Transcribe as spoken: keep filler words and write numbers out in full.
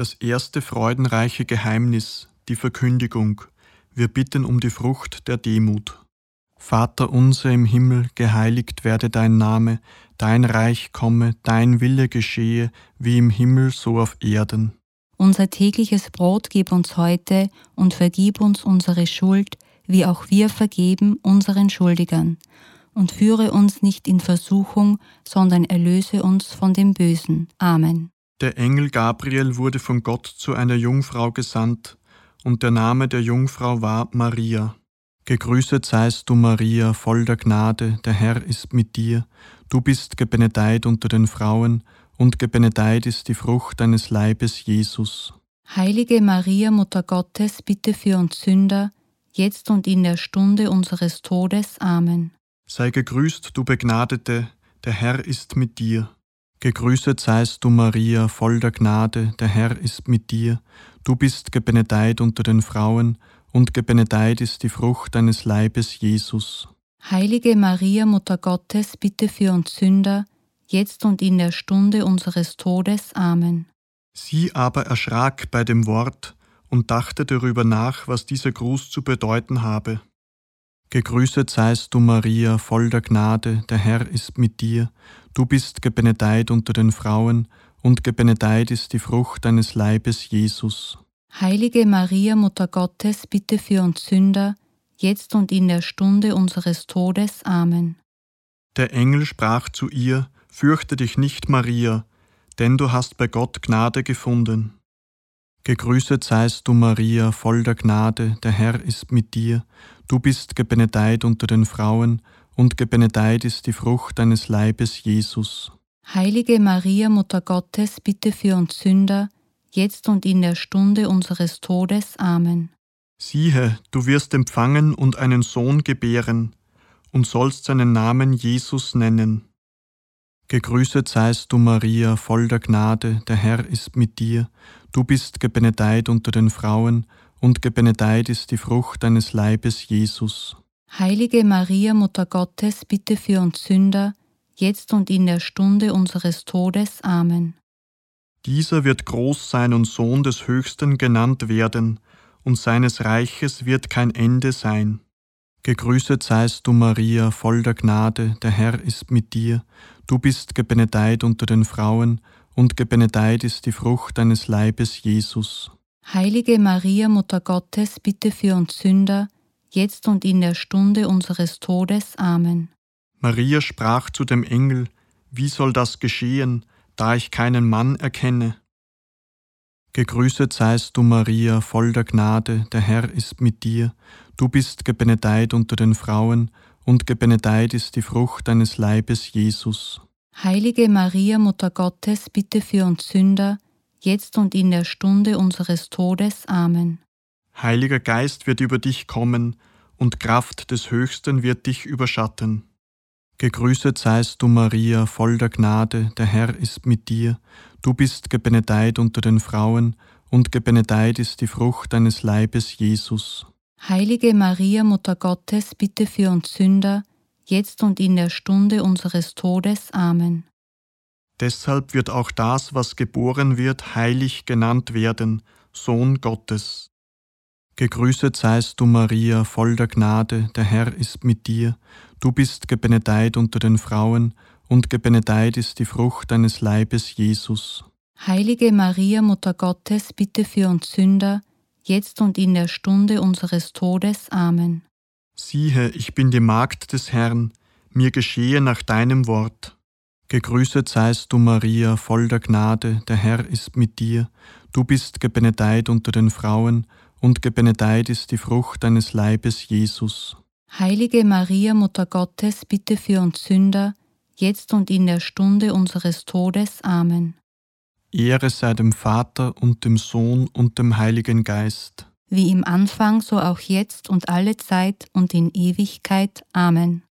Das erste freudenreiche Geheimnis, die Verkündigung. Wir bitten um die Frucht der Demut. Vater unser im Himmel, geheiligt werde dein Name, dein Reich komme, dein Wille geschehe, wie im Himmel so auf Erden. Unser tägliches Brot gib uns heute und vergib uns unsere Schuld, wie auch wir vergeben unseren Schuldigern. Und führe uns nicht in Versuchung, sondern erlöse uns von dem Bösen. Amen. Der Engel Gabriel wurde von Gott zu einer Jungfrau gesandt, und der Name der Jungfrau war Maria. Gegrüßet seist du, Maria, voll der Gnade, der Herr ist mit dir. Du bist gebenedeit unter den Frauen, und gebenedeit ist die Frucht deines Leibes, Jesus. Heilige Maria, Mutter Gottes, bitte für uns Sünder, jetzt und in der Stunde unseres Todes. Amen. Sei gegrüßt, du Begnadete, der Herr ist mit dir. Gegrüßet seist du, Maria, voll der Gnade, der Herr ist mit dir. Du bist gebenedeit unter den Frauen, und gebenedeit ist die Frucht deines Leibes, Jesus. Heilige Maria, Mutter Gottes, bitte für uns Sünder, jetzt und in der Stunde unseres Todes. Amen. Sie aber erschrak bei dem Wort und dachte darüber nach, was dieser Gruß zu bedeuten habe. Gegrüßet seist du, Maria, voll der Gnade, der Herr ist mit dir. Du bist gebenedeit unter den Frauen, und gebenedeit ist die Frucht deines Leibes, Jesus. Heilige Maria, Mutter Gottes, bitte für uns Sünder, jetzt und in der Stunde unseres Todes. Amen. Der Engel sprach zu ihr: Fürchte dich nicht, Maria, denn du hast bei Gott Gnade gefunden. Gegrüßet seist du, Maria, voll der Gnade, der Herr ist mit dir. Du bist gebenedeit unter den Frauen, und gebenedeit ist die Frucht deines Leibes, Jesus. Heilige Maria, Mutter Gottes, bitte für uns Sünder, jetzt und in der Stunde unseres Todes. Amen. Siehe, du wirst empfangen und einen Sohn gebären, und sollst seinen Namen Jesus nennen. Gegrüßet seist du, Maria, voll der Gnade, der Herr ist mit dir. Du bist gebenedeit unter den Frauen, und gebenedeit ist die Frucht deines Leibes, Jesus. Heilige Maria, Mutter Gottes, bitte für uns Sünder, jetzt und in der Stunde unseres Todes. Amen. Dieser wird groß sein und Sohn des Höchsten genannt werden, und seines Reiches wird kein Ende sein. Gegrüßet seist du, Maria, voll der Gnade, der Herr ist mit dir. Du bist gebenedeit unter den Frauen, und gebenedeit ist die Frucht deines Leibes, Jesus. Heilige Maria, Mutter Gottes, bitte für uns Sünder, jetzt und in der Stunde unseres Todes. Amen. Maria sprach zu dem Engel: Wie soll das geschehen, da ich keinen Mann erkenne? Gegrüßet seist du, Maria, voll der Gnade, der Herr ist mit dir. Du bist gebenedeit unter den Frauen, und gebenedeit ist die Frucht deines Leibes, Jesus. Heilige Maria, Mutter Gottes, bitte für uns Sünder, jetzt und in der Stunde unseres Todes. Amen. Heiliger Geist wird über dich kommen, und Kraft des Höchsten wird dich überschatten. Gegrüßet seist du, Maria, voll der Gnade, der Herr ist mit dir. Du bist gebenedeit unter den Frauen, und gebenedeit ist die Frucht deines Leibes, Jesus. Heilige Maria, Mutter Gottes, bitte für uns Sünder, jetzt und in der Stunde unseres Todes. Amen. Deshalb wird auch das, was geboren wird, heilig genannt werden, Sohn Gottes. Gegrüßet seist du, Maria, voll der Gnade, der Herr ist mit dir. Du bist gebenedeit unter den Frauen, und gebenedeit ist die Frucht deines Leibes, Jesus. Heilige Maria, Mutter Gottes, bitte für uns Sünder, jetzt und in der Stunde unseres Todes. Amen. Siehe, ich bin die Magd des Herrn, mir geschehe nach deinem Wort. Gegrüßet seist du, Maria, voll der Gnade, der Herr ist mit dir. Du bist gebenedeit unter den Frauen, und gebenedeit ist die Frucht deines Leibes, Jesus. Heilige Maria, Mutter Gottes, bitte für uns Sünder, jetzt und in der Stunde unseres Todes. Amen. Ehre sei dem Vater und dem Sohn und dem Heiligen Geist. Wie im Anfang, so auch jetzt und alle Zeit und in Ewigkeit. Amen.